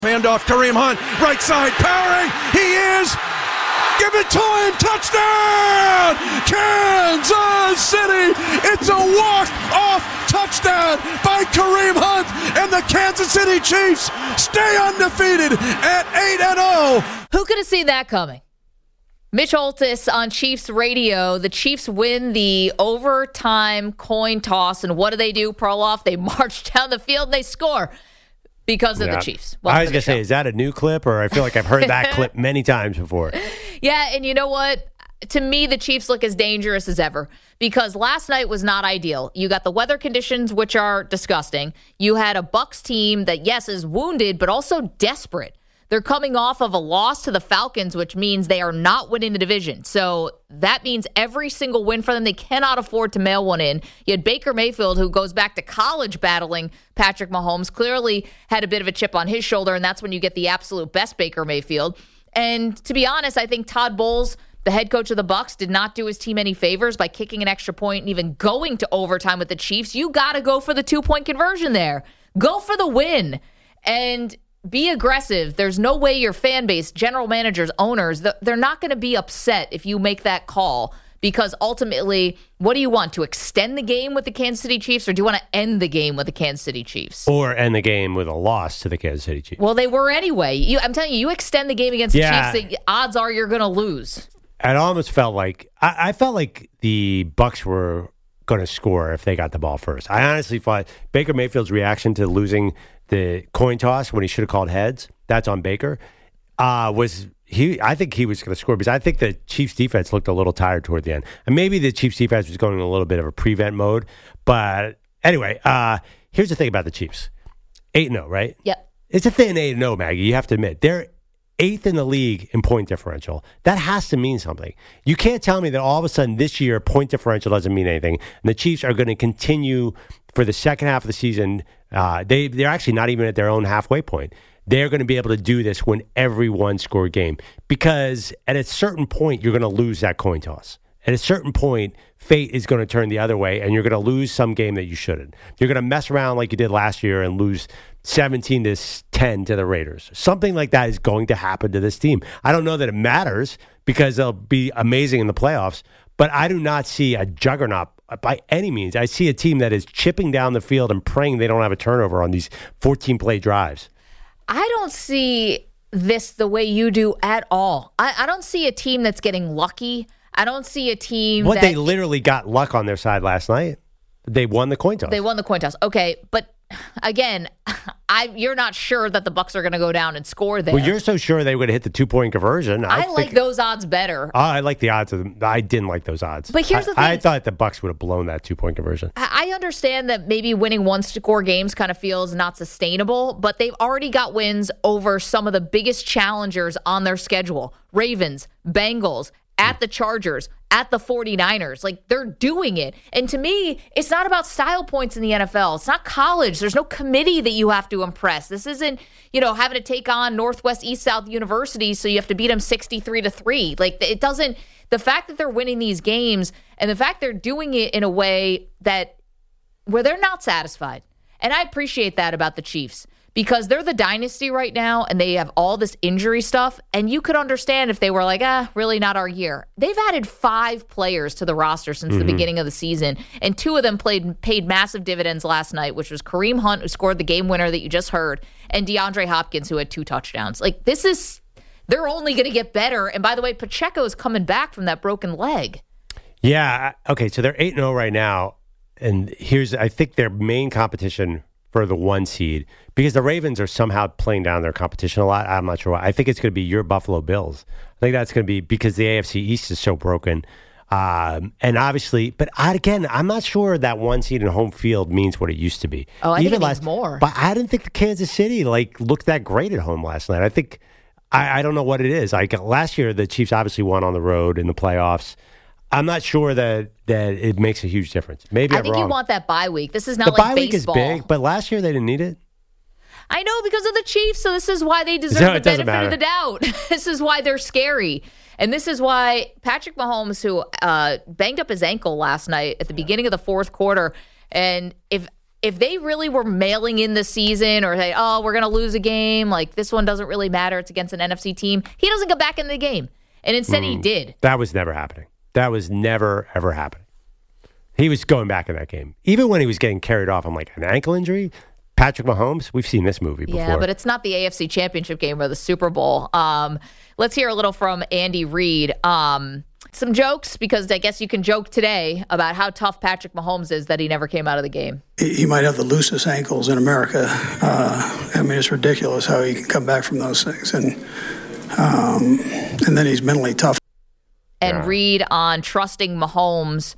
Handoff, Kareem Hunt, right side, powering, he is, give it to him, touchdown, Kansas City, it's a walk-off touchdown by Kareem Hunt, and the Kansas City Chiefs stay undefeated at 8-0. Who could have seen that coming? Mitch Holthus on Chiefs radio. The Chiefs win the overtime coin toss, and what do? Perloff, they march down the field, and they score. Because of the Chiefs. I was going to say, is that a new clip? Or I feel like I've heard that clip many times before. Yeah, and you know what? To me, the Chiefs look as dangerous as ever because last night was not ideal. You got the weather conditions, which are disgusting. You had a Bucs team that, yes, is wounded, but also desperate. They're coming off of a loss to the Falcons, which means they are not winning the division. So that means every single win for them, they cannot afford to mail one in. You had Baker Mayfield, who goes back to college battling Patrick Mahomes, clearly had a bit of a chip on his shoulder, and that's when you get the absolute best Baker Mayfield. And to be honest, I think Todd Bowles, the head coach of the Bucs, did not do his team any favors by kicking an extra point and even going to overtime with the Chiefs. You got to go for the 2-point conversion there. Go for the win. And be aggressive. There's no way your fan base, general managers, owners, they're not going to be upset if you make that call because ultimately, what do you want? To extend the game with the Kansas City Chiefs or do you want to end the game with the Kansas City Chiefs? Or end the game with a loss to the Kansas City Chiefs. Well, they were anyway. I'm telling you, you extend the game against the Chiefs, the odds are you're going to lose. It almost felt like, I felt like the Bucs were going to score if they got the ball first. I honestly thought Baker Mayfield's reaction to losing the coin toss when he should have called heads, that's on Baker, I think he was going to score because I think the Chiefs defense looked a little tired toward the end. And maybe the Chiefs defense was going in a little bit of a prevent mode. But anyway, here's the thing about the Chiefs. 8-0, right? Yep. It's a thin 8-0, Maggie. You have to admit. They're 8th in the league in point differential. That has to mean something. You can't tell me that all of a sudden this year point differential doesn't mean anything. And the Chiefs are going to continue for the second half of the season. They're actually not even at their own halfway point. They're going to be able to do this when every one-score game. Because at a certain point, you're going to lose that coin toss. At a certain point, fate is going to turn the other way, and you're going to lose some game that you shouldn't. You're going to mess around like you did last year and lose 17-10 to the Raiders. Something like that is going to happen to this team. I don't know that it matters because they'll be amazing in the playoffs, but I do not see a juggernaut by any means. I see a team that is chipping down the field and praying they don't have a turnover on these 14-play drives. I don't see this the way you do at all. I don't see a team that's getting lucky. I don't see a team they literally got luck on their side last night. They won the coin toss. Okay, but again, you're not sure that the Bucs are going to go down and score there. Well, you're so sure they would hit the 2-point conversion. I like those odds better. I like the odds of them. I didn't like those odds. But here's the thing. I thought the Bucs would have blown that 2-point conversion. I understand that maybe winning one-score games kind of feels not sustainable, but they've already got wins over some of the biggest challengers on their schedule. Ravens, Bengals, at the Chargers, at the 49ers. Like, they're doing it. And to me, it's not about style points in the NFL. It's not college. There's no committee that you have to impress. This isn't, having to take on Northwest East South University, so you have to beat them 63-3. Like, it doesn't, the fact that they're winning these games and the fact they're doing it in a way where they're not satisfied. And I appreciate that about the Chiefs. Because they're the dynasty right now and they have all this injury stuff. And you could understand if they were like, really not our year. They've added 5 players to the roster since the beginning of the season. And 2 of them paid massive dividends last night, which was Kareem Hunt, who scored the game winner that you just heard, and DeAndre Hopkins, who had 2 touchdowns. Like, they're only going to get better. And by the way, Pacheco's coming back from that broken leg. Yeah. Okay. So they're 8-0 right now. And I think their main competition for the 1 seed, because the Ravens are somehow playing down their competition a lot. I'm not sure why. I think it's going to be your Buffalo Bills. I think that's going to be because the AFC East is so broken. And obviously, but I'm not sure that 1 seed in home field means what it used to be. Oh, I think it means more. But I didn't think the Kansas City looked that great at home last night. I think, I don't know what it is. Last year, the Chiefs obviously won on the road in the playoffs. I'm not sure that it makes a huge difference. Maybe I think wrong. you want that bye week. This is not the like bye week baseball. is big, but last year they didn't need it. I know, because of the Chiefs, so this is why they deserve the benefit of the doubt. This is why they're scary. And this is why Patrick Mahomes, who banged up his ankle last night at the beginning of the fourth quarter, and if if they really were mailing in the season or say, oh, we're going to lose a game, like this one doesn't really matter, it's against an NFC team, he doesn't come back in the game. And instead he did. That was never happening. That was never, ever happening. He was going back in that game. Even when he was getting carried off, I'm like, an ankle injury? Patrick Mahomes? We've seen this movie before. Yeah, but it's not the AFC Championship game or the Super Bowl. Let's hear a little from Andy Reid. Some jokes, because I guess you can joke today about how tough Patrick Mahomes is that he never came out of the game. He might have the loosest ankles in America. I mean, it's ridiculous how he can come back from those things. And then he's mentally tough. And Reid on trusting Mahomes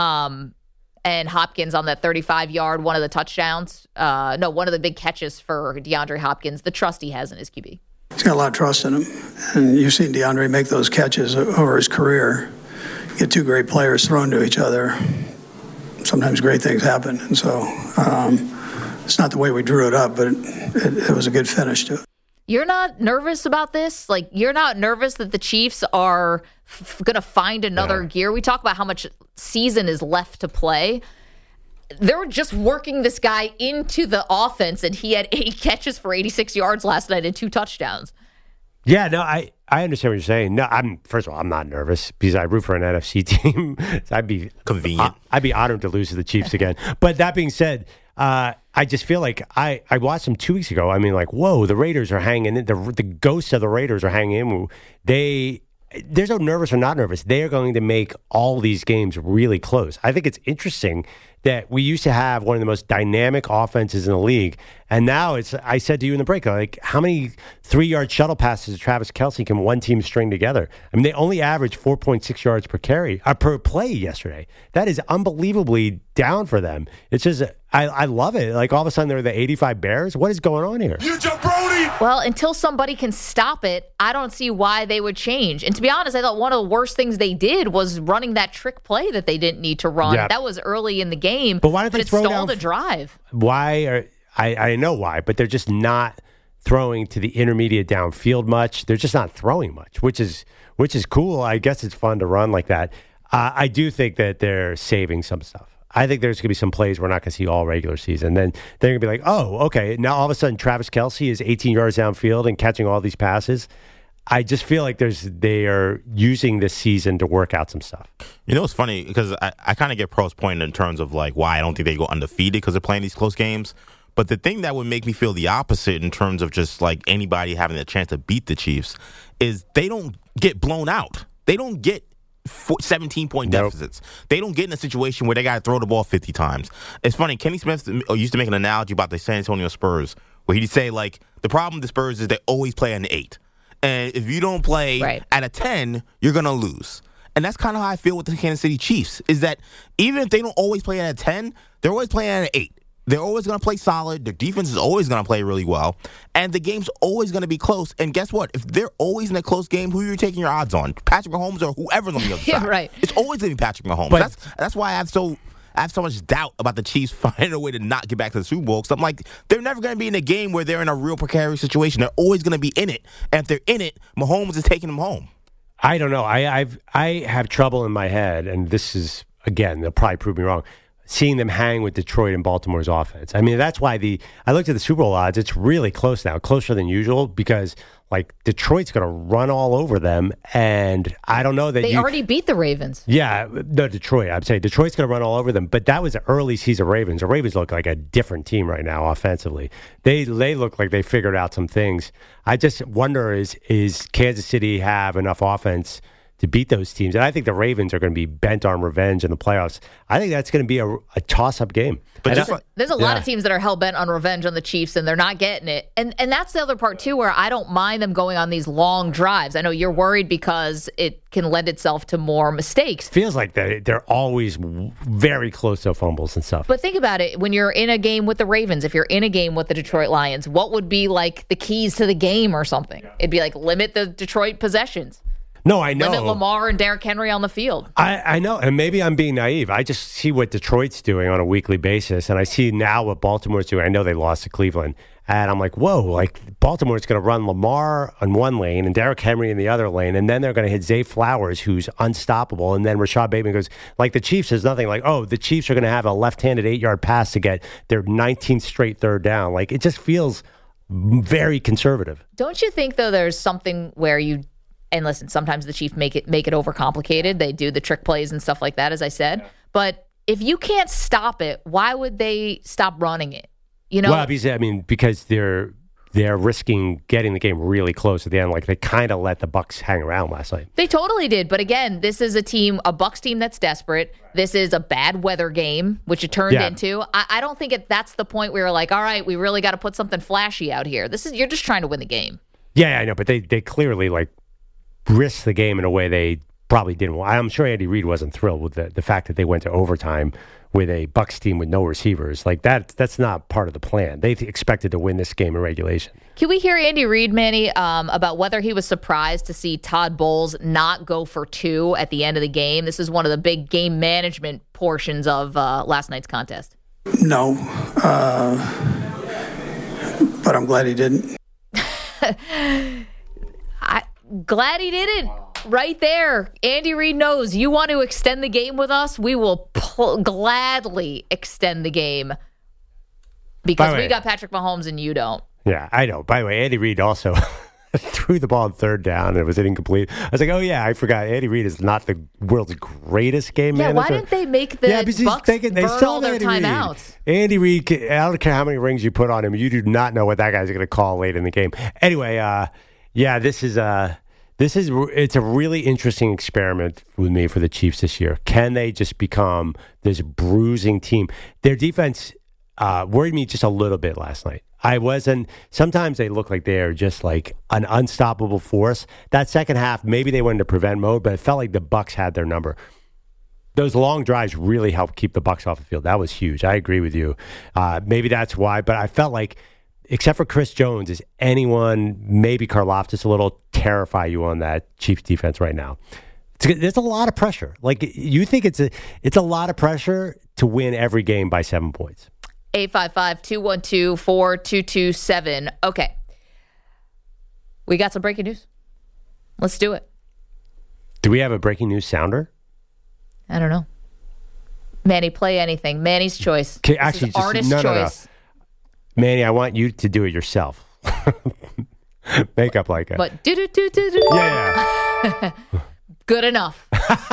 and Hopkins on that 35-yard, one of the touchdowns. One of the big catches for DeAndre Hopkins, the trust he has in his QB. He's got a lot of trust in him. And you've seen DeAndre make those catches over his career. You get two great players thrown to each other. Sometimes great things happen. And so it's not the way we drew it up, but it was a good finish to it. You're not nervous about this? Like, you're not nervous that the Chiefs are going to find another gear? We talk about how much season is left to play. They're just working this guy into the offense, and he had 8 catches for 86 yards last night and 2 touchdowns. Yeah, no, I understand what you're saying. No, first of all, I'm not nervous because I root for an NFC team. So I'd be convenient. I'd be honored to lose to the Chiefs again. But that being said, I just feel like I watched them 2 weeks ago. I mean, like, whoa, the Raiders are hanging in. The ghosts of the Raiders are hanging in. There's no nervous or not nervous. They are going to make all these games really close. I think it's interesting that we used to have one of the most dynamic offenses in the league, and now I said to you in the break, like, how many 3-yard shuttle passes Travis Kelce can one team string together? I mean, they only averaged 4.6 yards per play yesterday. That is unbelievably down for them. It's just, I love it. Like, all of a sudden they're the 85 Bears. What is going on here? You jabroni! Well, until somebody can stop it, I don't see why they would change. And to be honest, I thought one of the worst things they did was running that trick play that they didn't need to run. Yeah. That was early in the game. But why don't they throw it stalled down a drive? I know why, but they're just not throwing to the intermediate downfield much. They're just not throwing much, which is cool. I guess it's fun to run like that. I do think that they're saving some stuff. I think there's going to be some plays we're not going to see all regular season. Then they're going to be like, oh, okay, now all of a sudden Travis Kelce is 18 yards downfield and catching all these passes. I just feel like they are using this season to work out some stuff. You know, it's funny because I kind of get Pro's point in terms of like why I don't think they go undefeated because they're playing these close games. But the thing that would make me feel the opposite in terms of just like anybody having a chance to beat the Chiefs is they don't get blown out. They don't get 17-point deficits. They don't get in a situation where they got to throw the ball 50 times. It's funny. Kenny Smith used to make an analogy about the San Antonio Spurs where he'd say, like, the problem with the Spurs is they always play at an 8. And if you don't play at a 10, you're going to lose. And that's kind of how I feel with the Kansas City Chiefs, is that even if they don't always play at a 10, they're always playing at an 8. They're always going to play solid. Their defense is always going to play really well. And the game's always going to be close. And guess what? If they're always in a close game, who are you taking your odds on? Patrick Mahomes or whoever's on the other side? Right. It's always going to be Patrick Mahomes. But that's why I have so much doubt about the Chiefs finding a way to not get back to the Super Bowl. Because I'm like, they're never going to be in a game where they're in a real precarious situation. They're always going to be in it. And if they're in it, Mahomes is taking them home. I don't know. I have trouble in my head, and this is, again, they'll probably prove me wrong, seeing them hang with Detroit and Baltimore's offense. I mean, that's why I looked at the Super Bowl odds. It's really close now, closer than usual, because like Detroit's going to run all over them, and I don't know that they already beat the Ravens. Yeah, no, Detroit. I'm saying Detroit's going to run all over them, but that was the early season Ravens. The Ravens look like a different team right now offensively. They look like they figured out some things. I just wonder is Kansas City have enough offense to beat those teams? And I think the Ravens are going to be bent on revenge in the playoffs. I think that's going to be a toss-up game. But there's a lot of teams that are hell-bent on revenge on the Chiefs, and they're not getting it. And that's the other part, too, where I don't mind them going on these long drives. I know you're worried because it can lend itself to more mistakes. Feels like they're always very close to fumbles and stuff. But think about it. When you're in a game with the Ravens, if you're in a game with the Detroit Lions, what would be like the keys to the game or something? It'd be like limit the Detroit possessions. No, I know. Limit Lamar and Derrick Henry on the field. I know, and maybe I'm being naive. I just see what Detroit's doing on a weekly basis, and I see now what Baltimore's doing. I know they lost to Cleveland, and I'm like, whoa, like Baltimore's going to run Lamar on one lane and Derrick Henry in the other lane, and then they're going to hit Zay Flowers, who's unstoppable, and then Rashad Bateman goes, like the Chiefs, there's nothing like, oh, the Chiefs are going to have a left-handed 8-yard pass to get their 19th straight third down. Like, it just feels very conservative. Don't you think, though, there's something where you... And listen, sometimes the Chiefs make it overcomplicated. They do the trick plays and stuff like that, as I said. But if you can't stop it, why would they stop running it? You know, well, because they're risking getting the game really close at the end. Like they kind of let the Bucs hang around last night. They totally did. But again, this is a Bucs team that's desperate. This is a bad weather game, which it turned into. I don't think that's the point where you're like, all right, we really got to put something flashy out here. You're just trying to win the game. Yeah, I know, but they clearly risked the game in a way they probably didn't want. I'm sure Andy Reid wasn't thrilled with the fact that they went to overtime with a Bucs team with no receivers. Like that's not part of the plan. They expected to win this game in regulation. Can we hear Andy Reid, Manny, about whether he was surprised to see Todd Bowles not go for 2 at the end of the game? This is one of the big game management portions of last night's contest. No, but I'm glad he didn't. Glad he didn't. Right there. Andy Reid knows you want to extend the game with us. We will gladly extend the game because we got Patrick Mahomes and you don't. Yeah, I know. By the way, Andy Reid also threw the ball on third down and it was incomplete. I was like, oh, yeah, I forgot. Andy Reid is not the world's greatest game manager. Why didn't they make the Bucs burn all their timeouts? Andy Reid, I don't care how many rings you put on him. You do not know what that guy's going to call late in the game. Anyway, yeah, it's a really interesting experiment with me for the Chiefs this year. Can they just become this bruising team? Their defense worried me just a little bit last night. Sometimes they look like they're just like an unstoppable force. That second half, maybe they went into prevent mode, but it felt like the Bucs had their number. Those long drives really helped keep the Bucs off the field. That was huge. I agree with you. Maybe that's why, but I felt like except for Chris Jones, is anyone, maybe Karlaftis, a little terrify you on that Chiefs defense right now? There's a lot of pressure. Like, you think it's a lot of pressure to win every game by 7 points. 855-212-4227. Okay. We got some breaking news. Let's do it. Do we have a breaking news sounder? I don't know. Manny, play anything. Manny's choice. Okay, actually, artist's choice. No. Manny, I want you to do it yourself. Make up like it. But Yeah. Good enough.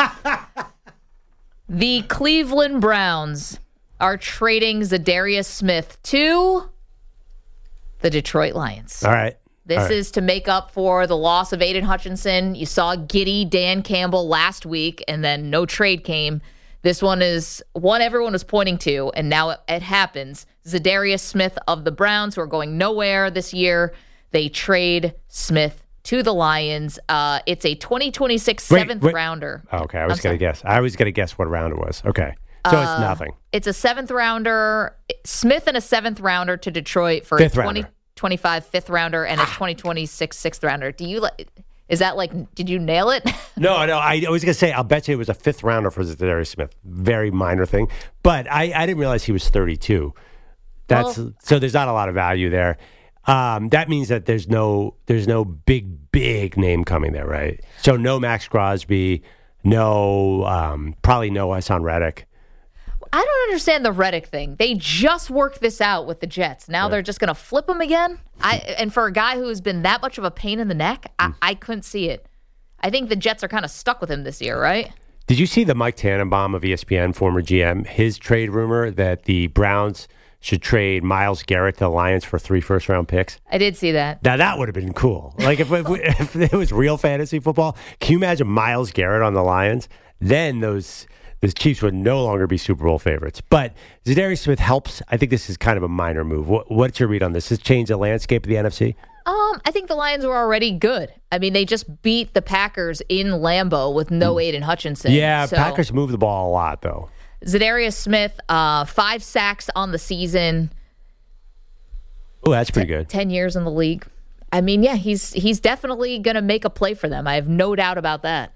The Cleveland Browns are trading Zadarius Smith to the Detroit Lions. All right. This is to make up for the loss of Aiden Hutchinson. You saw giddy Dan Campbell last week, and then no trade came. This one is one everyone was pointing to, and now it happens. Zadarius Smith of the Browns, who are going nowhere this year, they trade Smith to the Lions. It's a 2026 seventh rounder. Oh, okay, I was going to guess. I was going to guess what round it was. Okay, so it's nothing. It's a 7th rounder. Smith and a 7th rounder to Detroit for a 2025 5th rounder and a 2026 6th rounder. Is that did you nail it? No. I was going to say, I'll bet you it was a 5th rounder for Zadarius Smith. Very minor thing. But I didn't realize he was 32. So there's not a lot of value there. That means that there's no big name coming there, right? So no Max Crosby, probably no Hassan Reddick. I don't understand the Reddick thing. They just worked this out with the Jets. Now they're just going to flip him again? And for a guy who's been that much of a pain in the neck, I couldn't see it. I think the Jets are kind of stuck with him this year, right? Did you see the Mike Tannenbaum of ESPN, former GM, his trade rumor that the Browns should trade Myles Garrett to the Lions for 3 first-round picks? I did see that. Now, that would have been cool. Like, if it was real fantasy football, can you imagine Myles Garrett on the Lions? Then the Chiefs would no longer be Super Bowl favorites. But Zadarius Smith helps. I think this is kind of a minor move. What's your read on this? Does this change the landscape of the NFC? I think the Lions were already good. I mean, they just beat the Packers in Lambeau with no Aiden Hutchinson. Yeah, so Packers move the ball a lot, though. Zadarius Smith, 5 sacks on the season. Oh, that's pretty good. 10 years in the league. I mean, yeah, he's definitely going to make a play for them. I have no doubt about that.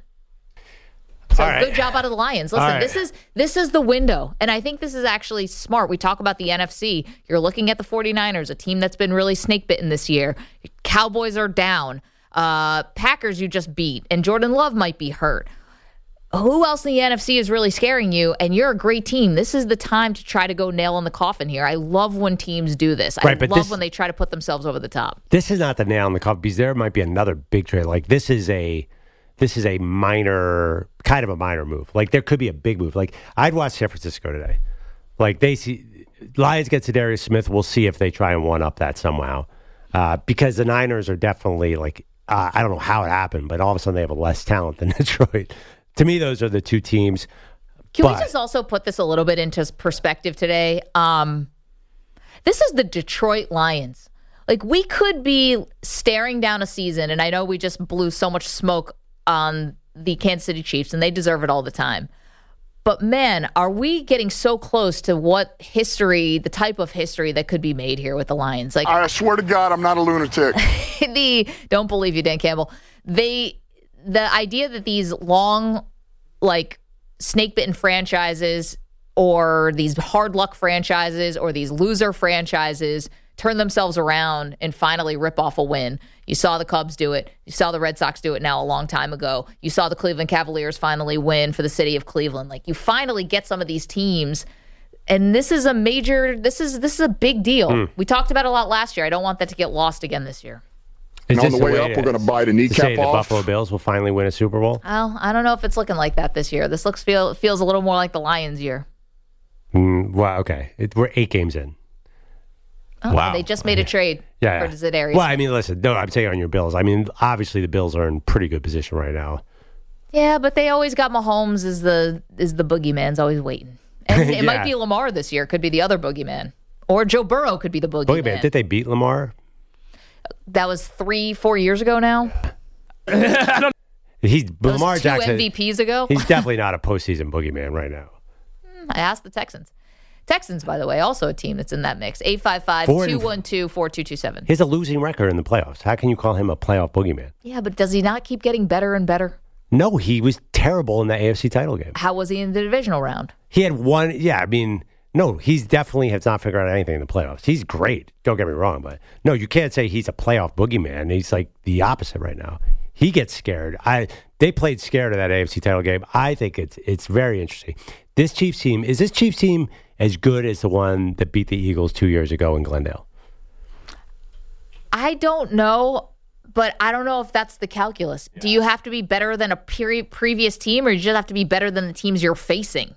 So good job out of the Lions. Listen, this is the window, and I think this is actually smart. We talk about the NFC. You're looking at the 49ers, a team that's been really snake-bitten this year. Cowboys are down. Packers you just beat, and Jordan Love might be hurt. Who else in the NFC is really scaring you? And you're a great team. This is the time to try to go nail in the coffin here. I love when teams do this. I love when they try to put themselves over the top. This is not the nail in the coffin because there might be another big trade. Like this is a minor, kind of a minor move. Like there could be a big move. Like I'd watch San Francisco today. Like Lions get Zadarius Smith. We'll see if they try and one up that somehow. Because the Niners are definitely like I don't know how it happened, but all of a sudden they have less talent than Detroit. To me, those are the two teams. Can we just also put this a little bit into perspective today? This is the Detroit Lions. Like, we could be staring down a season, and I know we just blew so much smoke on the Kansas City Chiefs, and they deserve it all the time. But, man, are we getting so close to what history, the type of history that could be made here with the Lions? Like, I swear to God, I'm not a lunatic. Don't believe you, Dan Campbell. The idea that these long, like, snake-bitten franchises or these hard luck franchises or these loser franchises turn themselves around and finally rip off a win. You saw the Cubs do it. You saw the Red Sox do it now a long time ago. You saw the Cleveland Cavaliers finally win for the city of Cleveland. Like, you finally get some of these teams, and this is a a big deal. We talked about it a lot last year. I don't want that to get lost again this year. And on the way up, we're going to bite a kneecap off. The Buffalo Bills will finally win a Super Bowl? Well, I don't know if it's looking like that this year. This feels a little more like the Lions' year. Well, okay. We're 8 games in. Oh, wow. They just made a trade for Zadarius. Well, I mean, listen, no, I'm saying on your Bills. I mean, obviously the Bills are in pretty good position right now. Yeah, but they always got Mahomes as the boogeyman's always waiting. And it might be Lamar this year. It could be the other boogeyman. Or Joe Burrow could be the boogeyman. Did they beat Lamar? That was 3-4 years ago now. Lamar Jackson. 2 MVPs ago. He's definitely not a postseason boogeyman right now. I asked the Texans. Texans, by the way, also a team that's in that mix. 855-212-4227. He has a losing record in the playoffs. How can you call him a playoff boogeyman? Yeah, but does he not keep getting better and better? No, he was terrible in the AFC title game. How was he in the divisional round? He had one. Yeah, I mean, no, he's definitely has not figured out anything in the playoffs. He's great. Don't get me wrong, but no, you can't say he's a playoff boogeyman. He's like the opposite right now. He gets scared. They played scared of that AFC title game. I think it's very interesting. This Chiefs team as good as the one that beat the Eagles 2 years ago in Glendale? I don't know, but I don't know if that's the calculus. Yeah. Do you have to be better than a previous team, or you just have to be better than the teams you're facing?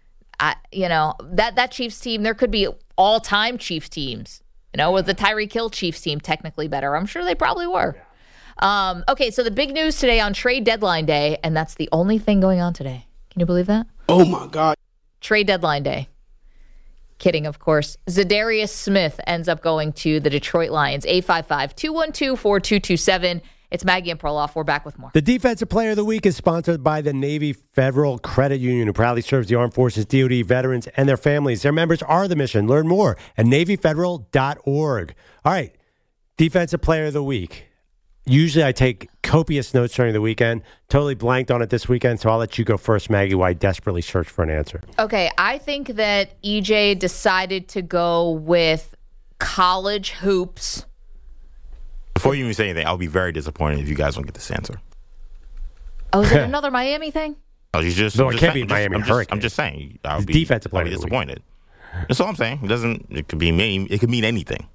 That Chiefs team, there could be all-time Chiefs teams. Was the Tyreek Hill Chiefs team technically better? I'm sure they probably were. Yeah. Okay, so the big news today on trade deadline day, and that's the only thing going on today. Can you believe that? Oh, my God. Trade deadline day. Kidding, of course. Zadarius Smith ends up going to the Detroit Lions. 855-212-4227. It's Maggie and Perloff. We're back with more. The Defensive Player of the Week is sponsored by the Navy Federal Credit Union, who proudly serves the Armed Forces, DoD, veterans, and their families. Their members are the mission. Learn more at NavyFederal.org. All right, Defensive Player of the Week. Usually I take copious notes during the weekend. Totally blanked on it this weekend, so I'll let you go first, Maggie, while I desperately search for an answer. Okay, I think that EJ decided to go with college hoops. Before you even say anything, I'll be very disappointed if you guys don't get this answer. Oh, is it another Miami thing? Oh, you just no, it can't be Miami Hurricane. I'm just saying. I'll be defensive player disappointed. That's all I'm saying. It could mean anything.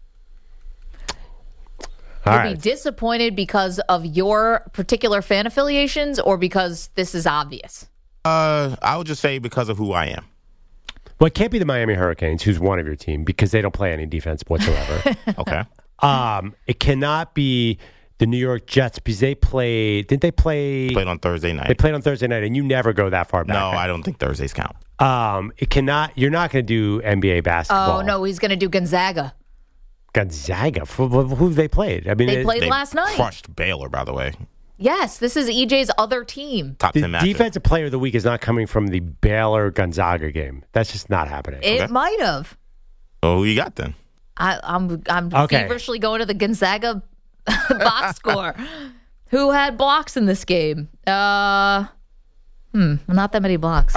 You'll be disappointed because of your particular fan affiliations, or because this is obvious? I would just say because of who I am. Well, it can't be the Miami Hurricanes, who's one of your team, because they don't play any defense whatsoever. Okay. It cannot be the New York Jets, because they played. Didn't they play? Played on Thursday night. They played on Thursday night, and you never go that far back. No, I don't think Thursdays count. It cannot. You're not going to do NBA basketball. Oh no, he's going to do Gonzaga. Gonzaga? Who they played? I mean, they played last night. Crushed Baylor, by the way. Yes, this is EJ's other team. Top 10 matchup. Defensive Player of the Week is not coming from the Baylor-Gonzaga game. That's just not happening. It might have. Oh, who you got then? I'm feverishly going to the Gonzaga box score. Who had blocks in this game? Not that many blocks.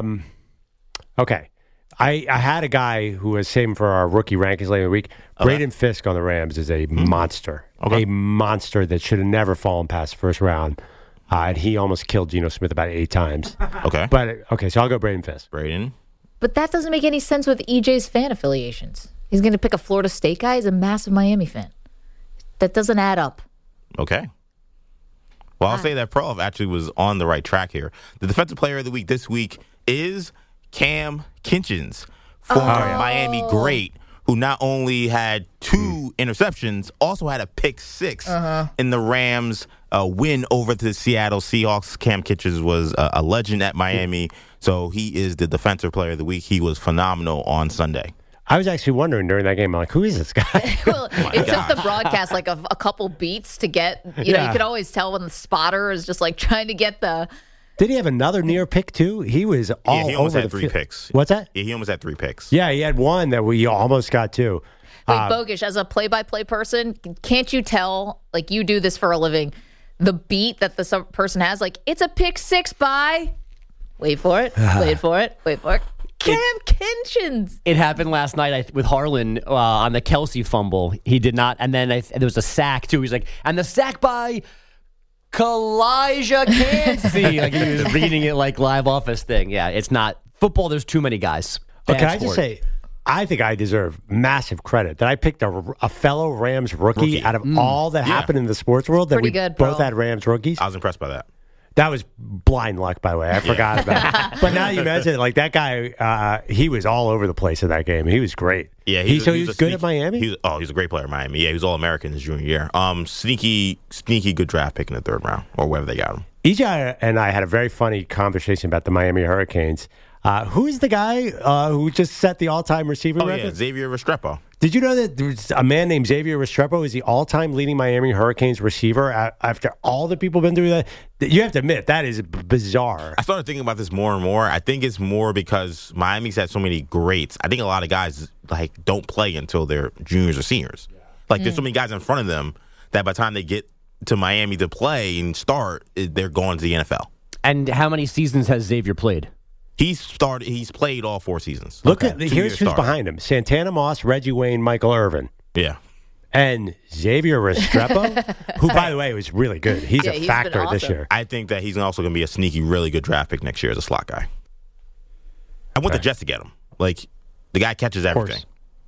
Okay. I had a guy who was saving for our rookie rankings later in the week. Braden Fisk on the Rams is a monster. Okay. A monster that should have never fallen past the first round. And he almost killed Geno Smith about 8 times. Okay. So I'll go Braden Fisk. Braden. But that doesn't make any sense with EJ's fan affiliations. He's going to pick a Florida State guy. He's a massive Miami fan. That doesn't add up. Okay. Well, I'll say that Perloff actually was on the right track here. The defensive player of the week this week is Cam Kinchins, former Miami great, who not only had 2 interceptions, also had a pick 6 in the Rams' win over the Seattle Seahawks. Cam Kinchins was a legend at Miami, so he is the defensive player of the week. He was phenomenal on Sunday. I was actually wondering during that game, I'm like, who is this guy? Well, it took the broadcast like a couple beats to get, you know, you could always tell when the spotter is just like trying to get the... Did he have another near pick too? He was all over the field. He almost had 3 picks. What's that? Yeah, he almost had 3 picks. Yeah, he had one that we almost got too. Wait, Bogish, as a play-by-play person, can't you tell, like you do this for a living, the beat that the person has, like, it's a pick 6 by... Wait for it. Wait for it. Cam Kinchins. It happened last night with Harlan on the Kelsey fumble. He did not, and then there was a sack too. He's like, and the sack by Kalijah Cansey. Like he was reading it like live office thing. Yeah, it's not football. There's too many guys. Can I just say, I think I deserve massive credit that I picked a fellow Rams rookie out of all that happened in the sports world. That we both had Rams rookies. I was impressed by that. That was blind luck, by the way. I forgot about it. But now you mention it, like that guy, he was all over the place in that game. He was great. Yeah, he was good at Miami? He was a great player at Miami. Yeah, he was All-American his junior year. Sneaky good draft pick in the 3rd round, or wherever they got him. EJ and I had a very funny conversation about the Miami Hurricanes. Who is the guy who just set the all-time receiver record? Yeah, Xavier Restrepo. Did you know that there's a man named Xavier Restrepo is the all-time leading Miami Hurricanes receiver after all the people been through that? You have to admit, that is bizarre. I started thinking about this more and more. I think it's more because Miami's had so many greats. I think a lot of guys don't play until they're juniors or seniors. There's so many guys in front of them that by the time they get to Miami to play and start, they're going to the NFL. And how many seasons has Xavier played? He's played all 4 seasons. Here's who's behind him: Santana Moss, Reggie Wayne, Michael Irvin. Yeah. And Xavier Restrepo, who, by the way, was really good. He's a factor this year. I think that he's also going to be a sneaky, really good draft pick next year as a slot guy. I want the Jets to get him. The guy catches everything.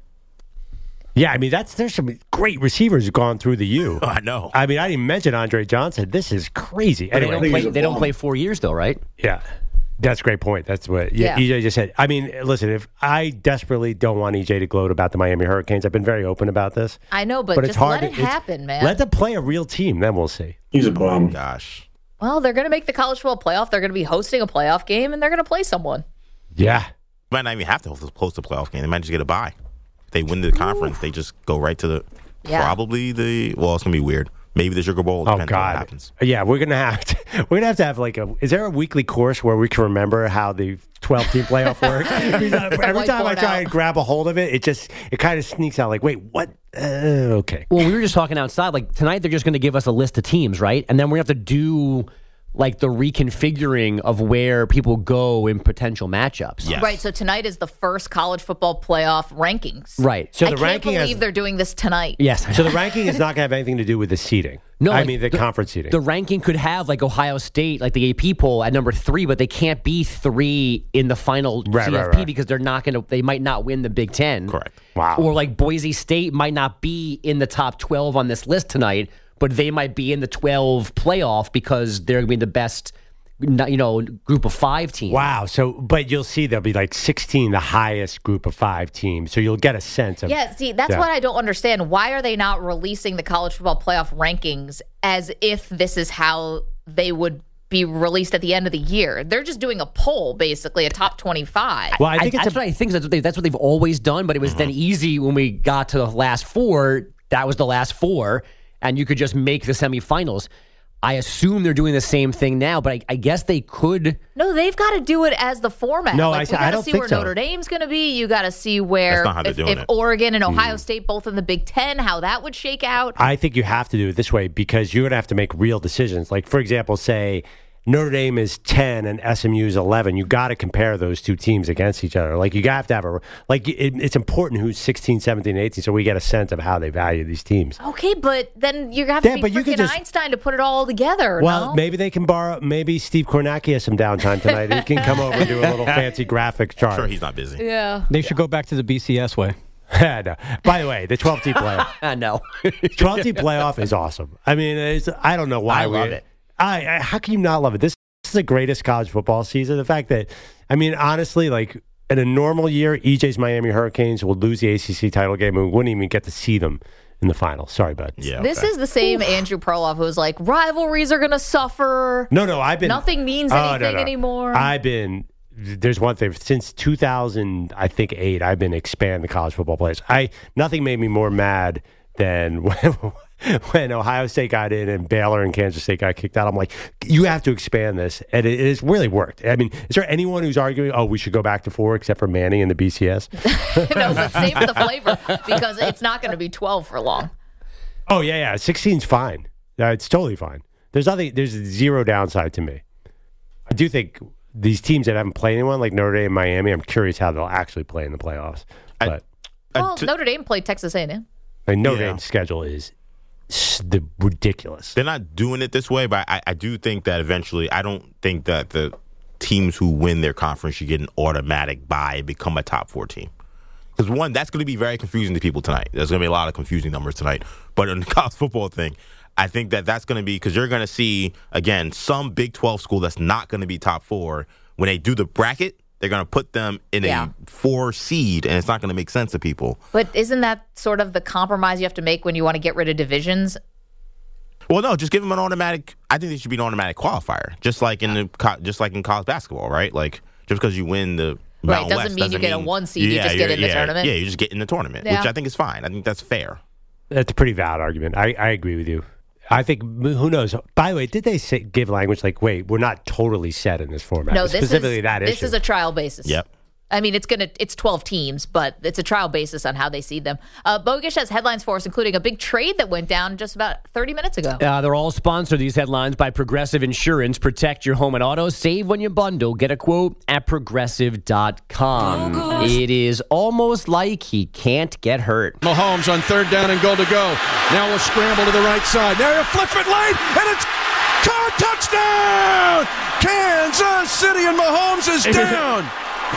Yeah, I mean, there's some great receivers who've gone through the U. I know. I mean, I didn't mention Andre Johnson. This is crazy. Anyway, they don't play 4 years, though, right? Yeah. That's a great point. That's what EJ just said. I mean, listen, if I desperately don't want EJ to gloat about the Miami Hurricanes, I've been very open about this. I know, but just let it happen, man. Let them play a real team, then we'll see. He's a bum. Gosh. Well, they're going to make the college football playoff. They're going to be hosting a playoff game, and they're going to play someone. Yeah. Might not even have to host a playoff game. They might just get a bye. If they win the conference, they just go right to it's going to be weird. Maybe the Sugar Bowl. Oh God! What happens. Yeah, we're gonna have to have like a. Is there a weekly course where we can remember how the 12-team playoff works? Every time I try and grab a hold of it, it kind of sneaks out. Like, wait, what? Okay. Well, we were just talking outside. Like tonight, they're just going to give us a list of teams, right? And then we have to do like the reconfiguring of where people go in potential matchups. Yes. Right. So tonight is the first college football playoff rankings. Right. So I can't believe they're doing this tonight. Yes. So the ranking is not going to have anything to do with the seeding. No, I mean the conference seeding. The ranking could have like Ohio State, like the AP poll at number 3, but they can't be 3 in the final CFP because they're not going to. They might not win the Big Ten. Correct. Wow. Or like Boise State might not be in the top 12 on this list tonight, but they might be in the 12 playoff because they're going to be the best, group of 5 teams. Wow. So, but you'll see there'll be like 16, the highest group of 5 teams. So you'll get a sense of. Yeah. See, that's what I don't understand. Why are they not releasing the college football playoff rankings as if this is how they would be released at the end of the year? They're just doing a poll, basically, a top 25. Well, I think that's what they've always done, but it was then easy when we got to the last 4. That was the last 4, and you could just make the semifinals. I assume they're doing the same thing now, but I guess they could. No, they've got to do it as the format. No, like, I don't see think where so. Notre Dame's going to be. You got to see where That's not how they're doing if it. Oregon and Ohio State both in the Big Ten, how that would shake out. I think you have to do it this way because you're going to have to make real decisions. Like, for example, say Notre Dame is 10 and SMU is 11. You got to compare those two teams against each other. Like, you have to have it's important who's 16, 17, 18, so we get a sense of how they value these teams. Okay, but then you have to be freaking Einstein to put it all together. Well, no? maybe they can borrow. Maybe Steve Kornacki has some downtime tonight. He can come over and do a little fancy graphic chart. Sure, he's not busy. Yeah. They should go back to the BCS way. No. By the way, the 12-team playoff. No. 12-team playoff is awesome. I mean, I don't know why I love it. How can you not love it? This is the greatest college football season. The fact that, I mean, honestly, like in a normal year, EJ's Miami Hurricanes would lose the ACC title game and we wouldn't even get to see them in the final. Sorry, bud. Yeah. This is the same Andrew Perloff who's like, rivalries are going to suffer. No, I've been. Nothing means anything anymore. There's one thing since 2008. I've been expanding the college football players. Nothing made me more mad than when Ohio State got in and Baylor and Kansas State got kicked out. I'm like, you have to expand this, and it has really worked. I mean, is there anyone who's arguing, oh, we should go back to 4 except for Manning and the BCS? No, but save the flavor because it's not going to be 12 for long. Oh yeah, 16's fine. It's totally fine. There's zero downside to me. I do think these teams that haven't played anyone like Notre Dame and Miami, I'm curious how they'll actually play in the playoffs. But Notre Dame played Texas A&M. Notre Dame's schedule is ridiculous. They're not doing it this way, but I do think that eventually, I don't think that the teams who win their conference should get an automatic bye and become a top 4 team. Because one, that's going to be very confusing to people tonight. There's going to be a lot of confusing numbers tonight. But in the college football thing, I think that's going to be, because you're going to see, again, some Big 12 school that's not going to be top 4. When they do the bracket, they're going to put them in a 4 seed, and it's not going to make sense to people. But isn't that sort of the compromise you have to make when you want to get rid of divisions? Well, no, just give them an automatic. I think there should be an automatic qualifier, just like in college basketball, right? Like just because you win the Mountain doesn't West mean you get a 1 seed. You just get in the tournament. Yeah, you just get in the tournament, which I think is fine. I think that's fair. That's a pretty valid argument. I agree with you. I think, who knows? By the way, did they give language like, wait, we're not totally set in this format? No, specifically that issue. This is a trial basis. Yep. I mean, it's 12 teams, but it's a trial basis on how they seed them. Bogish has headlines for us, including a big trade that went down just about 30 minutes ago. They're all sponsored, these headlines, by Progressive Insurance. Protect your home and auto. Save when you bundle. Get a quote at Progressive.com. It is almost like he can't get hurt. Mahomes on 3rd down and goal to go. Now we'll scramble to the right side. Now he'll flip it late, and it's caught. Touchdown! Kansas City, and Mahomes is down.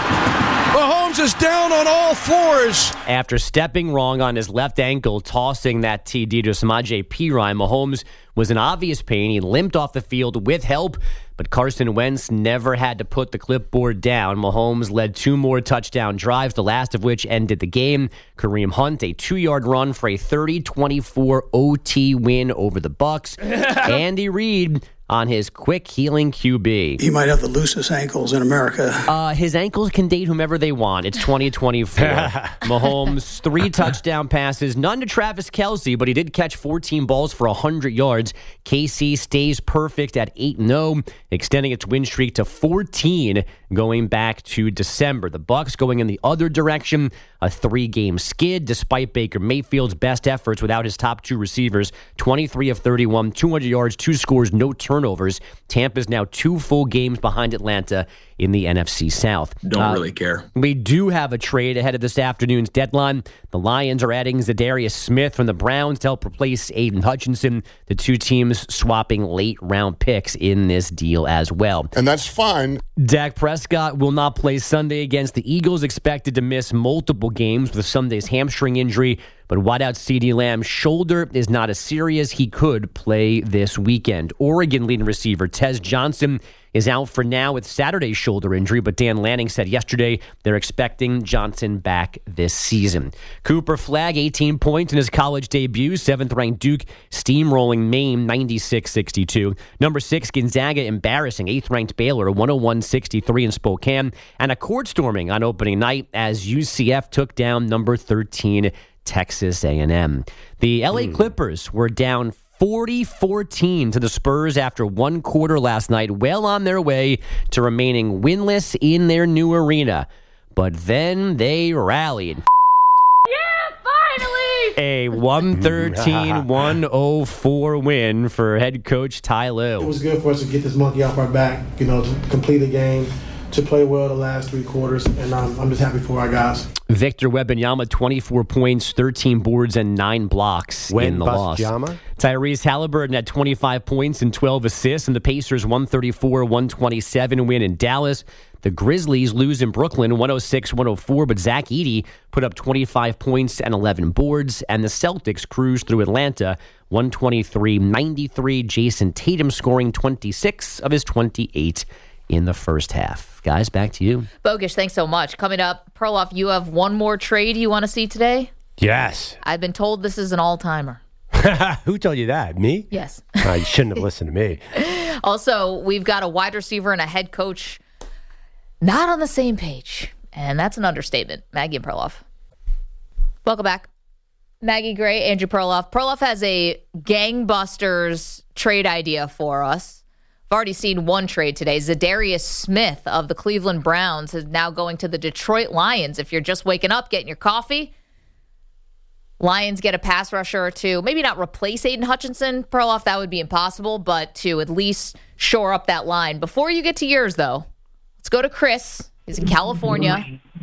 Mahomes is down on all 4s. After stepping wrong on his left ankle, tossing that TD to Samaje Perine, Mahomes was in obvious pain. He limped off the field with help, but Carson Wentz never had to put the clipboard down. Mahomes led 2 more touchdown drives, the last of which ended the game. Kareem Hunt, a 2-yard run for a 30-24 OT win over the Bucs. Andy Reid on his quick healing QB. He might have the loosest ankles in America. His ankles can date whomever they want. It's 2024. Mahomes, 3 touchdown passes, none to Travis Kelce, but he did catch 14 balls for 100 yards. KC stays perfect at 8-0, extending its win streak to 14 going back to December. The Bucs going in the other direction, a 3-game skid despite Baker Mayfield's best efforts without his top 2 receivers. 23 of 31, 200 yards, 2 scores, no turnovers. Tampa's now 2 full games behind Atlanta in the NFC South. Don't really care. We do have a trade ahead of this afternoon's deadline. The Lions are adding Zadarius Smith from the Browns to help replace Aiden Hutchinson. The 2 teams swapping late-round picks in this deal as well. And that's fine. Dak Prescott will not play Sunday against the Eagles, expected to miss multiple games with Sunday's hamstring injury. But wideout CeeDee Lamb's shoulder is not as serious. He could play this weekend. Oregon leading receiver Tez Johnson is out for now with Saturday's shoulder injury, but Dan Lanning said yesterday they're expecting Johnson back this season. Cooper Flagg, 18 points in his college debut. 7th-ranked Duke steamrolling Maine 96-62. Number 6, Gonzaga embarrassing 8th-ranked Baylor 101-63 in Spokane. And a court storming on opening night as UCF took down number 13 Texas A&M. The LA Clippers were down 40-14 to the Spurs after one quarter last night, well on their way to remaining winless in their new arena. But then they rallied. A 113-104 win for head coach Ty Lue. It was good for us to get this monkey off our back, to complete the game, to play well the last three quarters, and I'm just happy for our guys. Victor Wembanyama, 24 points, 13 boards, and 9 blocks in the loss. Tyrese Halliburton had 25 points and 12 assists, and the Pacers 134-127 win in Dallas. The Grizzlies lose in Brooklyn 106-104, but Zach Edey put up 25 points and 11 boards, and the Celtics cruised through Atlanta 123-93. Jason Tatum scoring 26 of his 28 in the first half. Guys, back to you. Bogusch, thanks so much. Coming up, Perloff, you have one more trade you want to see today? Yes. I've been told this is an all-timer. Who told you that? Me? Yes. You shouldn't have listened to me. Also, we've got a wide receiver and a head coach not on the same page. And that's an understatement. Maggie and Perloff. Welcome back. Maggie Gray, Andrew Perloff. Perloff has a gangbusters trade idea for us. I've already seen one trade today. Zadarius Smith of the Cleveland Browns is now going to the Detroit Lions. If you're just waking up, getting your coffee, Lions get a pass rusher or two. Maybe not replace Aiden Hutchinson, Perloff. That would be impossible, but to at least shore up that line. Before you get to yours, though, let's go to Chris. He's in California.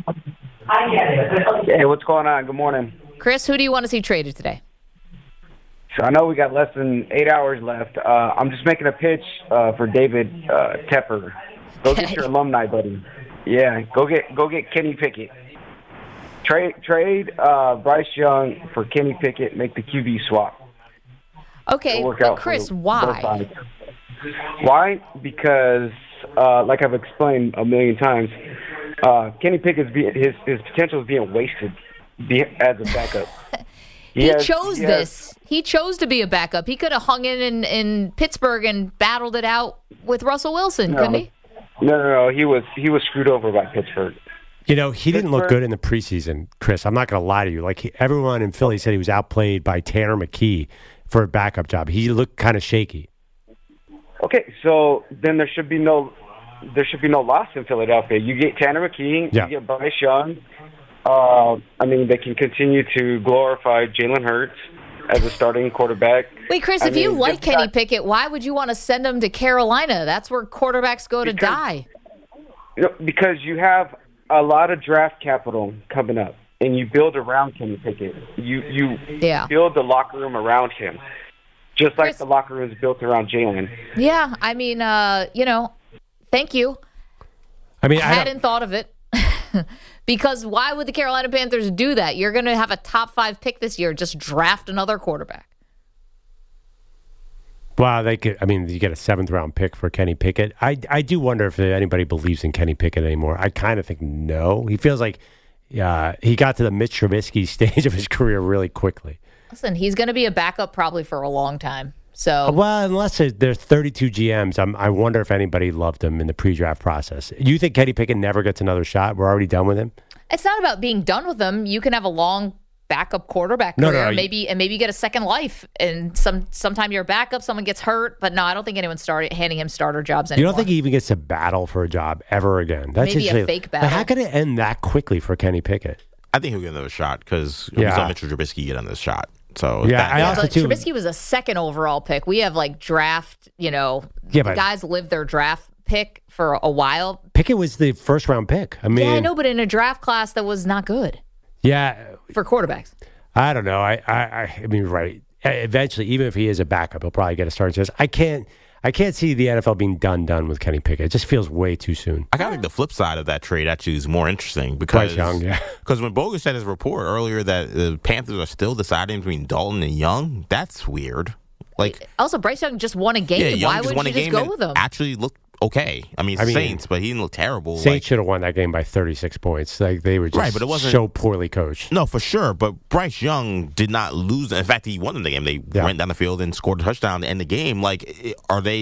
Hey, what's going on? Good morning. Chris, who do you want to see traded today? So I know we got less than 8 hours left. I'm just making a pitch for David Tepper. Go get your alumni buddy. Yeah, go get Kenny Pickett. Trade Bryce Young for Kenny Pickett. Make the QB swap. Okay, but Chris, why? Why? Because, like I've explained a million times, Kenny Pickett's his potential is being wasted as a backup. He chose this. He chose to be a backup. He could have hung in Pittsburgh and battled it out with Russell Wilson, couldn't he? No. He was screwed over by Pittsburgh. He didn't look good in the preseason, Chris. I'm not going to lie to you. Everyone in Philly said he was outplayed by Tanner McKee for a backup job. He looked kind of shaky. Okay, so then there should be no loss in Philadelphia. You get Tanner McKee, You get Bryce Young. They can continue to glorify Jalen Hurts as a starting quarterback. Wait, Chris, if you like Kenny Pickett, why would you want to send him to Carolina? That's where quarterbacks go to die. Because you have a lot of draft capital coming up, and you build around Kenny Pickett. You build the locker room around him, just like the locker room is built around Jalen. Yeah, thank you. I hadn't thought of it. Because why would the Carolina Panthers do that? You're going to have a top 5 pick this year. Just draft another quarterback. Well, they could. You get a 7th round pick for Kenny Pickett. I do wonder if anybody believes in Kenny Pickett anymore. I kind of think no. He feels like he got to the Mitch Trubisky stage of his career really quickly. Listen, he's going to be a backup probably for a long time. So, well, unless there's 32 GMs, I wonder if anybody loved him in the pre-draft process. You think Kenny Pickett never gets another shot? We're already done with him? It's not about being done with him. You can have a long backup quarterback career, maybe get a second life. And sometime you're a backup, someone gets hurt. But no, I don't think anyone's handing him starter jobs anymore. You don't think he even gets to battle for a job ever again? That's maybe a fake battle. How could it end that quickly for Kenny Pickett? I think he'll get another shot because we saw Mitchell Trubisky get another shot. So Trubisky was a 2nd overall pick. We have draft, guys live their draft pick for a while. Pickett was the 1st round pick. I know, but in a draft class that was not good. Yeah. For quarterbacks. I don't know. Right. Eventually, even if he is a backup, he'll probably get a starting chance. I can't see the NFL being done with Kenny Pickett. It just feels way too soon. I kind of think the flip side of that trade actually is more interesting because Young, because when Bogusch said his report earlier that the Panthers are still deciding between Dalton and Young, that's weird. Also, Bryce Young just won a game. Young Why would you just go with him? Actually looked okay. Saints, but he didn't look terrible. Saints should have won that game by 36 points. They were just but it wasn't so poorly coached. No, for sure. But Bryce Young did not lose. In fact, he won the game. They went down the field and scored a touchdown to end the game. Are they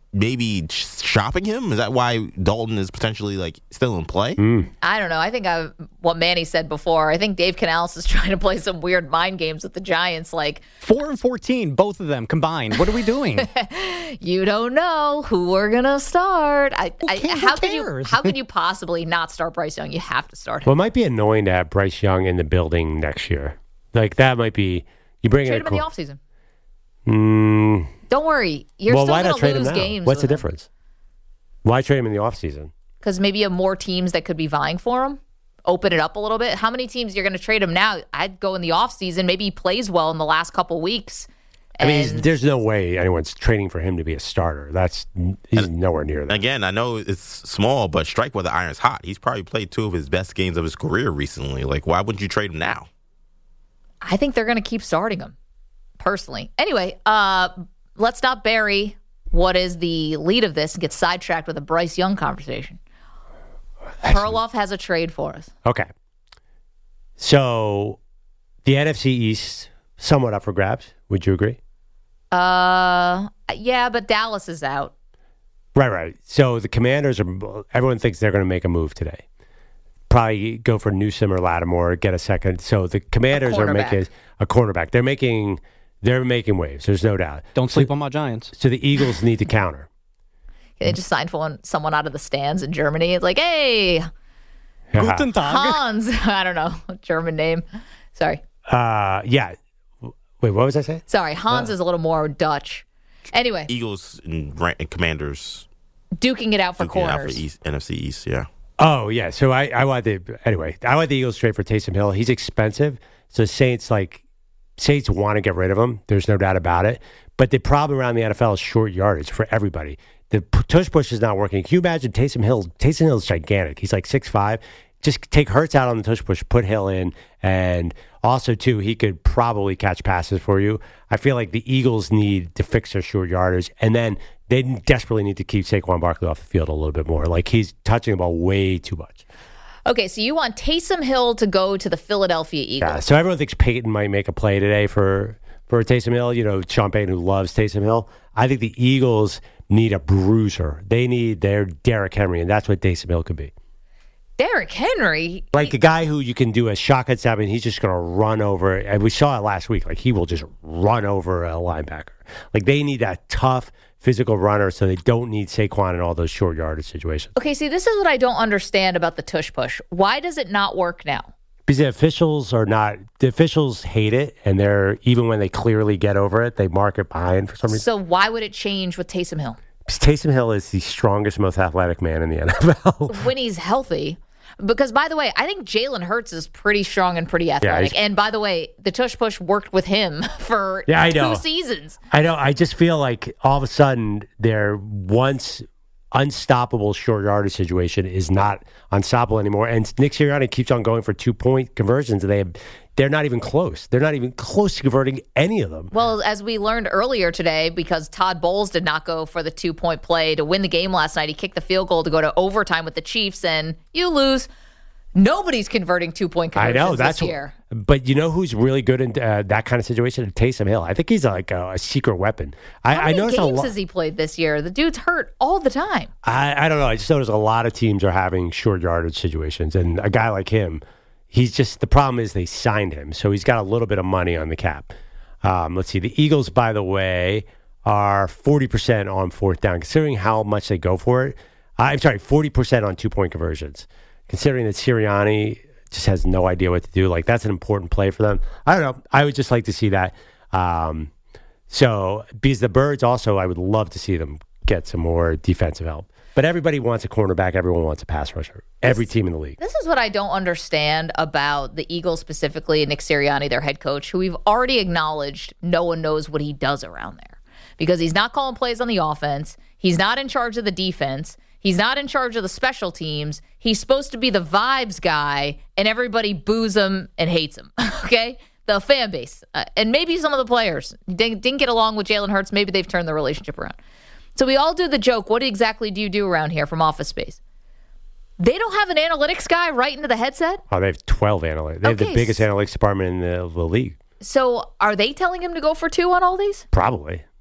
maybe shopping him? Is that why Dalton is potentially like still in play? I don't know. I think what Manny said before. I think Dave Canales is trying to play some weird mind games with the Giants. Like 4-14, both of them combined. What are we doing? You don't know who we're gonna start. How could you possibly not start Bryce Young? You have to start him. Well, it might be annoying to have Bryce Young in the building next year. Like that might be. You bring trade him in the offseason. Mm. Don't worry. You're still going to lose games. What's the difference? Why trade him in the offseason? Because maybe you have more teams that could be vying for him. Open it up a little bit. How many teams you're going to trade him now? I'd go in the offseason. Maybe he plays well in the last couple weeks. I mean, there's no way anyone's trading for him to be a starter. He's nowhere near that. Again, I know it's small, but strike while the iron's hot. He's probably played 2 of his best games of his career recently. Like, why wouldn't you trade him now? I think they're going to keep starting him, personally. Anyway, let's not bury what is the lead of this and get sidetracked with a Bryce Young conversation. Perloff has a trade for us. Okay. So the NFC East, somewhat up for grabs. Would you agree? Yeah, but Dallas is out. Right. So the Commanders everyone thinks they're going to make a move today. Probably go for Newsome or Lattimore, get a second. So the Commanders are making a cornerback. They're making waves. There's no doubt. Don't sleep on my Giants. So the Eagles need to counter. They just signed someone out of the stands in Germany. It's like, hey, Guten Tag. Hans. I don't know, German name. Sorry. Yeah. Wait, what was I saying? Sorry, Hans is a little more Dutch. Anyway, Eagles and Commanders duking it out for corners. NFC East, yeah. Oh yeah. So I want the Eagles straight for Taysom Hill. He's expensive. So Saints want to get rid of him. There's no doubt about it. But the problem around the NFL is short yardage for everybody. The tush push is not working. Can you imagine Taysom Hill? Taysom Hill's gigantic. He's like 6'5". Just take Hurts out on the tush push, put Hill in, and also too he could probably catch passes for you. I feel like the Eagles need to fix their short yardage, and then they desperately need to keep Saquon Barkley off the field a little bit more. Like he's touching the ball way too much. Okay, so you want Taysom Hill to go to the Philadelphia Eagles. Yeah, so everyone thinks Peyton might make a play today for Taysom Hill. You know, Sean Payton, who loves Taysom Hill. I think the Eagles need a bruiser. They need their Derrick Henry, and that's what Taysom Hill could be. Derrick Henry? Like a guy who you can do a shotgun snap, and he's just going to run over. And we saw it last week. Like he will just run over a linebacker. Like they need that tough physical runner, so they don't need Saquon in all those short yardage situations. Okay, see, this is what I don't understand about the tush push. Why does it not work now? Because the officials hate it, and even when they clearly get over it, they mark it behind for some reason. So why would it change with Taysom Hill? Because Taysom Hill is the strongest, most athletic man in the NFL. When he's healthy. Because, by the way, I think Jalen Hurts is pretty strong and pretty athletic. Yeah, and, by the way, the tush push worked with him for 2 seasons. I know. I just feel like all of a sudden their once unstoppable short yardage situation is not unstoppable anymore. And Nick Sirianni keeps on going for 2-point conversions, and they're not even close. They're not even close to converting any of them. Well, as we learned earlier today, because Todd Bowles did not go for the 2-point play to win the game last night, he kicked the field goal to go to overtime with the Chiefs, and you lose. Nobody's converting 2-point conversions this year. But you know who's really good in that kind of situation? Taysom Hill. I think he's like a secret weapon. How many games has he played this year? The dude's hurt all the time. I don't know. I just noticed a lot of teams are having short yardage situations, and a guy like him, the problem is they signed him, so he's got a little bit of money on the cap. Let's see. The Eagles, by the way, are 40% on fourth down, considering how much they go for it. I'm sorry, 40% on 2-point conversions. Considering that Sirianni just has no idea what to do, like that's an important play for them. I don't know. I would just like to see that. So, because the Birds also, I would love to see them get some more defensive help. But everybody wants a cornerback. Everyone wants a pass rusher. Every team in the league. This is what I don't understand about the Eagles specifically and Nick Sirianni, their head coach, who we've already acknowledged no one knows what he does around there. Because he's not calling plays on the offense. He's not in charge of the defense. He's not in charge of the special teams. He's supposed to be the vibes guy, and everybody boos him and hates him, okay? The fan base. And maybe some of the players didn't get along with Jalen Hurts. Maybe they've turned the relationship around. So we all do the joke, what exactly do you do around here from Office Space? They don't have an analytics guy right into the headset? Oh, they have 12 analytics. They have the biggest analytics department in the league. So are they telling him to go for 2 on all these? Probably.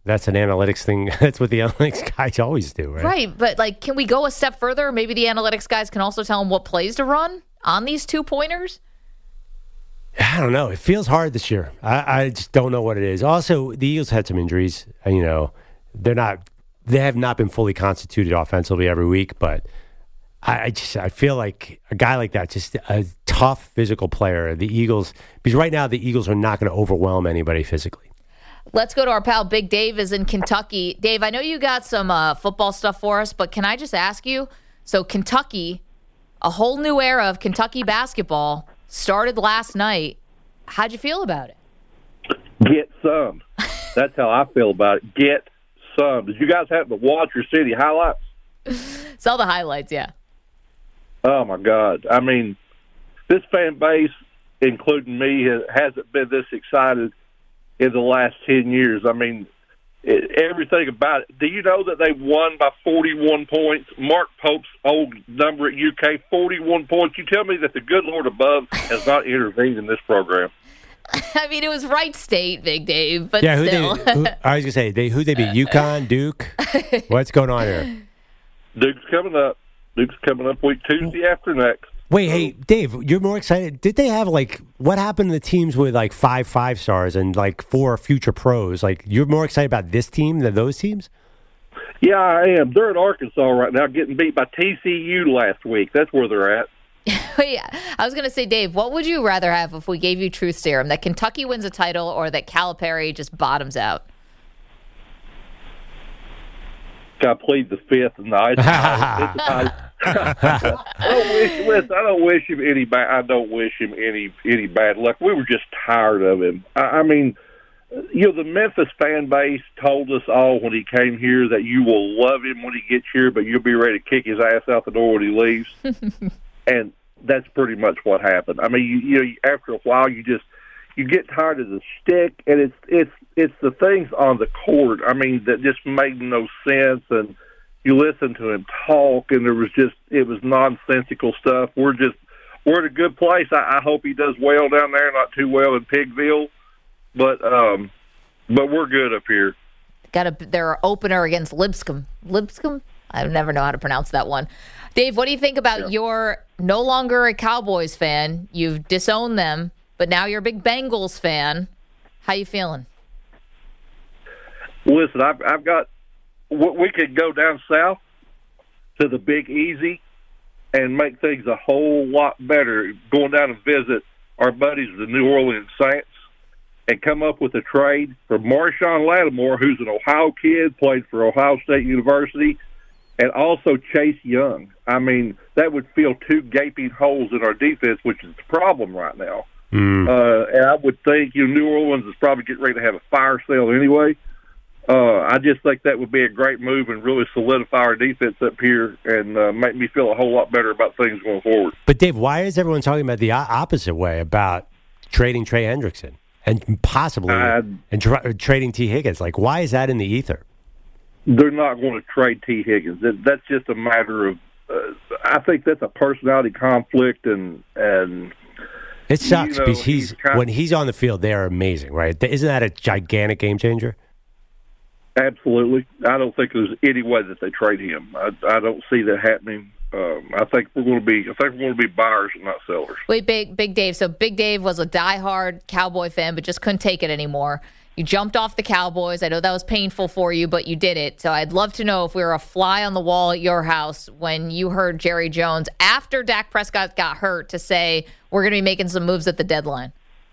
That's an analytics thing. That's what the analytics guys always do, right? Right, but like, can we go a step further? Maybe the analytics guys can also tell them what plays to run on these 2-pointers? I don't know. It feels hard this year. I just don't know what it is. Also, the Eagles had some injuries. You know, they have not been fully constituted offensively every week, but I feel like a guy like that, just a tough physical player, the Eagles, because right now the Eagles are not going to overwhelm anybody physically. Let's go to our pal Big Dave is in Kentucky. Dave, I know you got some football stuff for us, but can I just ask you, so Kentucky, a whole new era of Kentucky basketball started last night. How'd you feel about it? Get some. That's how I feel about it. Get some. Did you guys happen to watch your city highlights? Saw the highlights, yeah. Oh, my God. I mean, this fan base, including me, hasn't been this excited in the last 10 years. I mean, everything about it. Do you know that they won by 41 points? Mark Pope's old number at UK, 41 points. You tell me that the good Lord above has not intervened in this program. I mean, it was Wright State, Big Dave, but yeah, still. I was going to say, who they beat? UConn, Duke? What's going on here? Duke's coming up. Week Tuesday after next. Wait, hey, Dave, you're more excited. Did they have, what happened to the teams with, 5 stars and, 4 future pros? You're more excited about this team than those teams? Yeah, I am. They're in Arkansas right now, getting beat by TCU last week. That's where they're at. Yeah, I was going to say, Dave, what would you rather have if we gave you truth serum, that Kentucky wins a title or that Calipari just bottoms out? I plead the fifth and the ice. I don't wish him any bad. I don't wish him any bad luck. We were just tired of him. I mean, the Memphis fan base told us all when he came here that you will love him when he gets here, but you'll be ready to kick his ass out the door when he leaves. And that's pretty much what happened. I mean, you after a while, you get tired of the stick, and it's the things on the court. I mean, that just made no sense, and you listen to him talk, and it was nonsensical stuff. We're in a good place. I hope he does well down there, not too well in Pigville, but we're good up here. Got their opener against Lipscomb. Lipscomb? I never know how to pronounce that one. Dave, what do you think about you're no longer a Cowboys fan? You've disowned them, but now you're a big Bengals fan. How you feeling? Listen, I've got. We could go down south to the Big Easy and make things a whole lot better. Going down and visit our buddies, the New Orleans Saints, and come up with a trade for Marshawn Lattimore, who's an Ohio kid, played for Ohio State University, and also Chase Young. I mean, that would fill 2 gaping holes in our defense, which is the problem right now. And I would think New Orleans is probably getting ready to have a fire sale anyway. I just think that would be a great move and really solidify our defense up here and make me feel a whole lot better about things going forward. But, Dave, why is everyone talking about the opposite way, about trading Trey Hendrickson and possibly trading T. Higgins? Why is that in the ether? They're not going to trade T. Higgins. That's just a matter of I think that's a personality conflict, and it sucks because when he's on the field, they are amazing, right? Isn't that a gigantic game changer? Absolutely. I don't think there's any way that they trade him. I don't see that happening. I think we're going to be buyers and not sellers. Wait, Big Dave. So Big Dave was a diehard Cowboy fan, but just couldn't take it anymore. You jumped off the Cowboys. I know that was painful for you, but you did it. So I'd love to know if we were a fly on the wall at your house when you heard Jerry Jones, after Dak Prescott got hurt, to say, we're going to be making some moves at the deadline.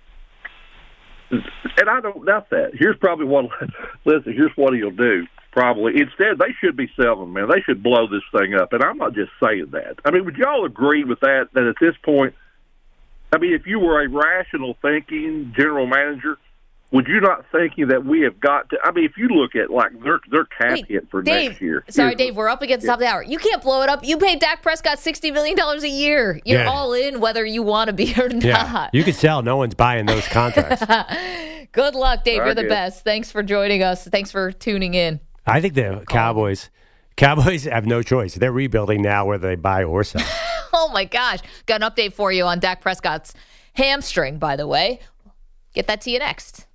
And I don't doubt that. Here's what he'll do. Probably. Instead, they should be selling, man. They should blow this thing up. And I'm not just saying that. I mean, would y'all agree with that at this point, I mean, if you were a rational thinking general manager, would you not thinking that we have got to? I mean, if you look at their cap hit for next year. Sorry, Dave, we're up against the top of the hour. You can't blow it up. You pay Dak Prescott $60 million a year. You're all in, whether you want to be or not. Yeah. You can sell. No one's buying those contracts. Good luck, Dave. You're the best. Thanks for joining us. Thanks for tuning in. I think the Cowboys have no choice. They're rebuilding now, whether they buy or sell. Oh my gosh! Got an update for you on Dak Prescott's hamstring. By the way, get that to you next.